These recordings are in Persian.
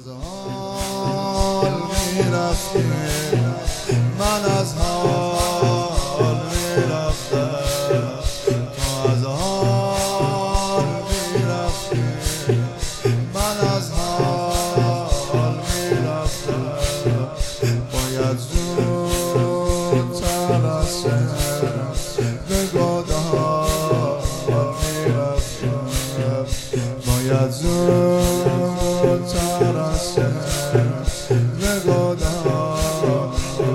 از حال میرفتی من از حال میرفتم تو از حال میرفتی من از حال میرفتم باید زودتر از شهر به گودال میرفتم باید زودتر از شهر به گودال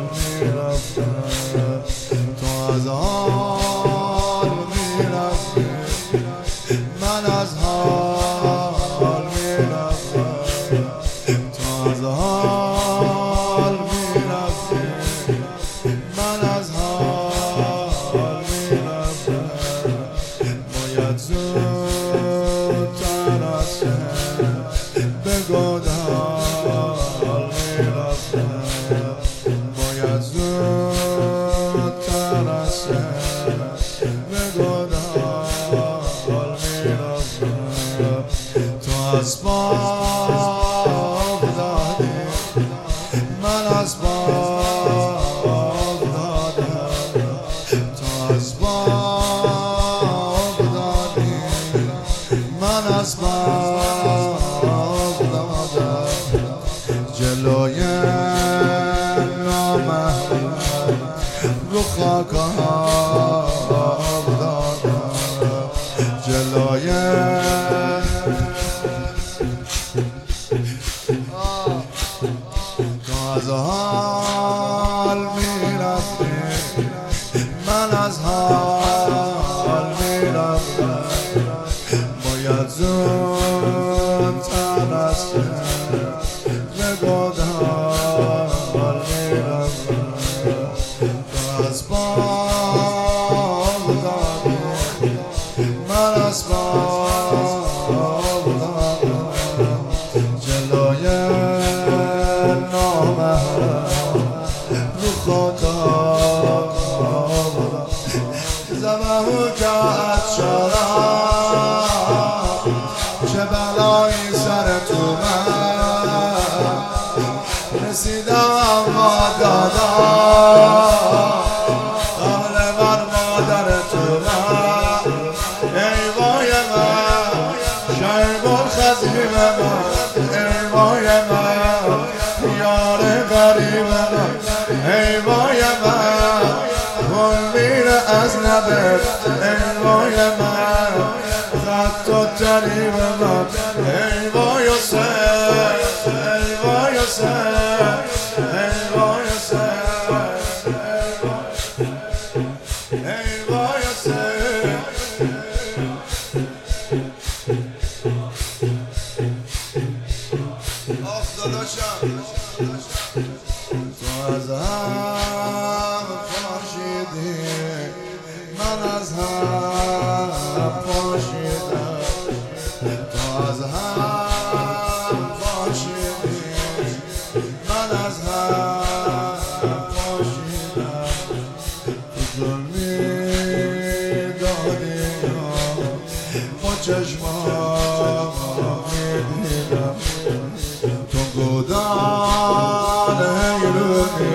میرفتم تو از حال میرفتی من از حال میرفتم تو از حال میرفتی من از حال میرفتم باید زودتر از شهر به گودال میرفتم باید زودتر از شهر به گودال میرفتم تو اسباب دادی من اسباب دادم تو اسباب دادی من اسباب دادم جلوی نامحرم رو خاک آب دادم جلوی تو از حال میرفتی من از حال میرفتم باید زودتر از شهر به گودال میرفتم تو اسباب دادی من اسباب دادم جلوی نامحرم رو خاک آبادم زبهو که از شرم چه بلایی سر تو من رسیدم اما دادم قبل بر مادر تو من ای وای من شیب الخزیم من ای وای من یار غریب من ای وای من گل میره از لبت ای وای من خط و طریب من ای وای حسین ای وای حسین ای وای حسین ای وای حسین آخ داداشم تو از هم پاشیدی من از هم پاشیدم تو از هم پاشیدی من از هم پاشیدم تو ظلمی دادی با چشمام میدیدم تو گودال حیرونی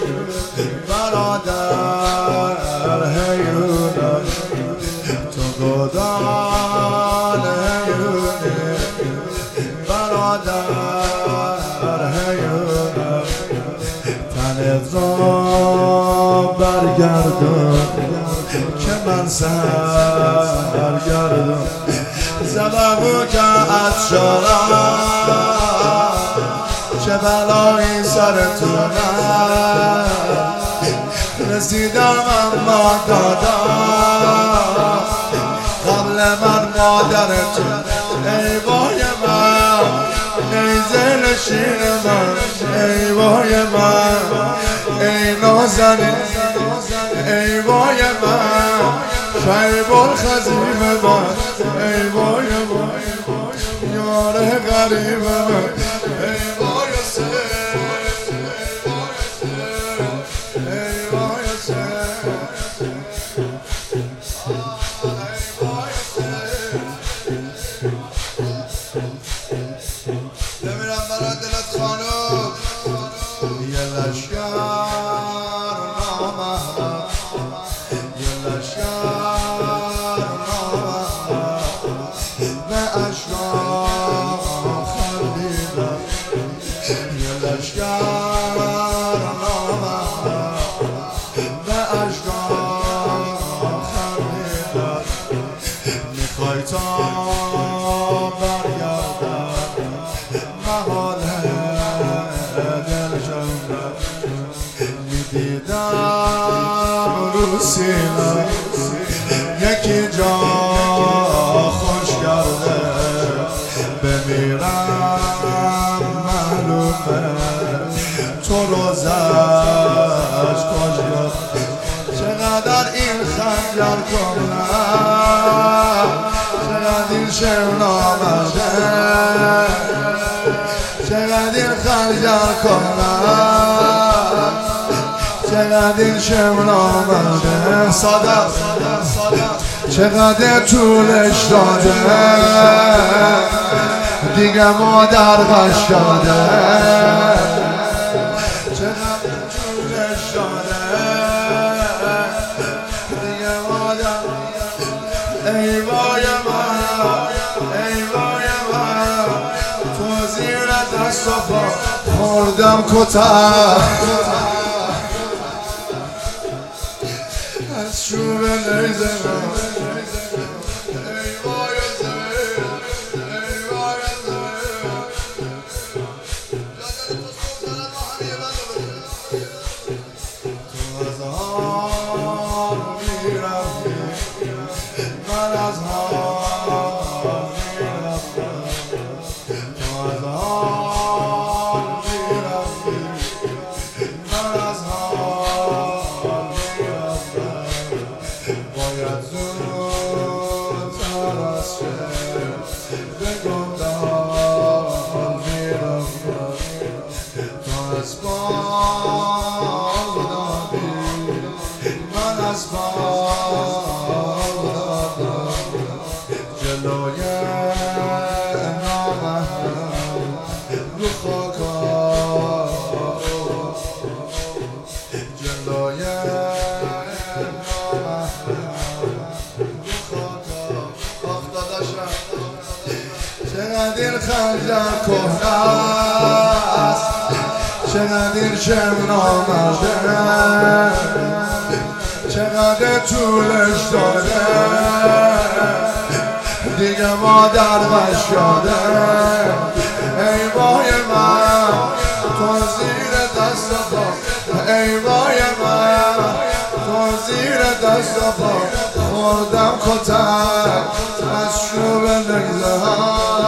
برادر حیرونم تو گودال حیرونی برادر حیرونم تنت را برگردون که من سرگردون زبهو که از شرم چه بلایی سر تو من رسیدم اما دادم قبل من مادر تو ای وای من ای زل شیر من ای وای من ای نازنین ای وای من شیب الخزیم من ای وای من یار غریب من ای وای حسین ای وای حسین بمیرم برای حال دل جمعه میدیدم رو سینه یکی جا خوش کرده بمیرم معلومه تو روزش کاش کرده چقدر این خنجر کنم چقدر این شعر نامده چقدر این خنجر کنم چقدر این شعر نامده صادق چقدر طولش داده دیگه مادر غش داده چقدر طولش داده دیگه مادر ای وای من ای وای من تو زیر دست و پا خوردم کتک از شوب نیزه من ای وای زمین ای وای زمین تو از آن میرفتی من از آن میرفتم تو از آن میرفتی من از آن باید زودتر از شب به گمدان میرفتم تو از بال دادی من از بال دادم جلوی نامحرم رو خاکا جلوی چقدر این خنجر کهنه است چقدر این شعر نامده چقدر طولش داده دیگه مادر غش داده ای وای من تو زیر دست پا ای وای من تو زیر دست پا خوردم کتک از شوب نگزه ها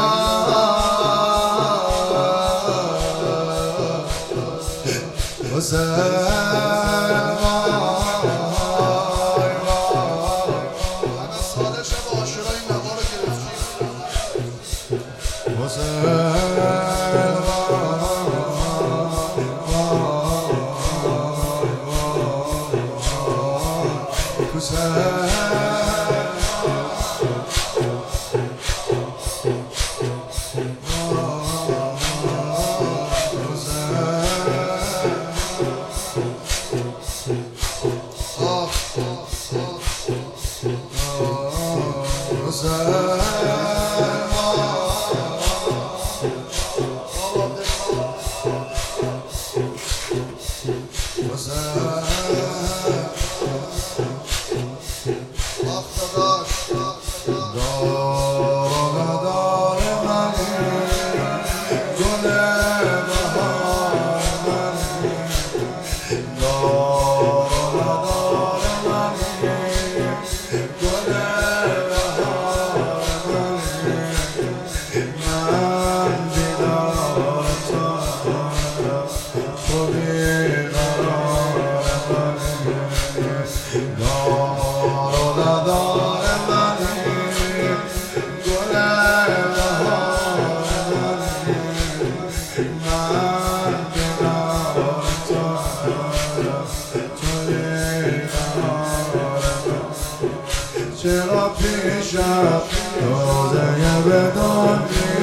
چرا پیشم روزه بدان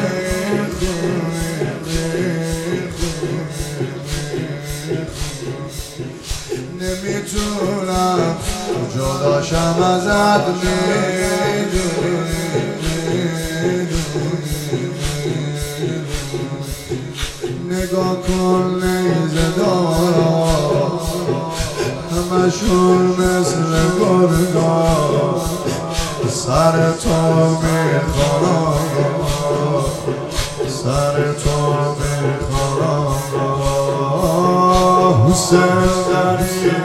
نمیتونم جداشم ازت نگاه کن نیزه دارا همشون مثل گرگا سر تو میخوام سر تو دوست داری